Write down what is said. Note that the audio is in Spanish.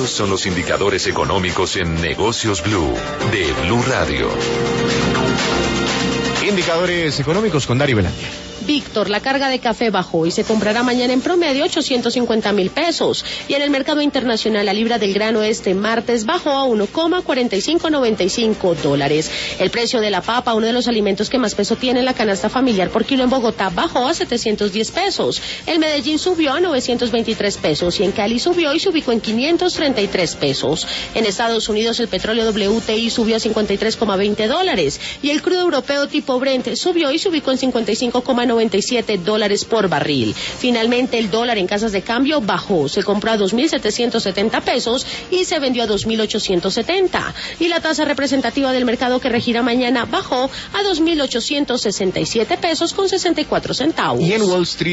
Estos son los indicadores económicos en Negocios Blue, de Blue Radio. Indicadores económicos con Dari Belandia. Víctor, la carga de café bajó y se comprará mañana en promedio 850,000 pesos. Y en el mercado internacional, la libra del grano este martes bajó a $1,4595. El precio de la papa, uno de los alimentos que más peso tiene en la canasta familiar por kilo en Bogotá, bajó a 710 pesos. El Medellín subió a 923 pesos y en Cali subió y se ubicó en 533 pesos. En Estados Unidos, el petróleo WTI subió a $53,20 y el crudo europeo tipo Brent subió y se ubicó en $55,97 por barril. Finalmente, el dólar en casas de cambio bajó, se compró a 2.770 pesos y se vendió a 2.870. Y la tasa representativa del mercado que regirá mañana bajó a 2.867 pesos con 64 centavos. Y en Wall Street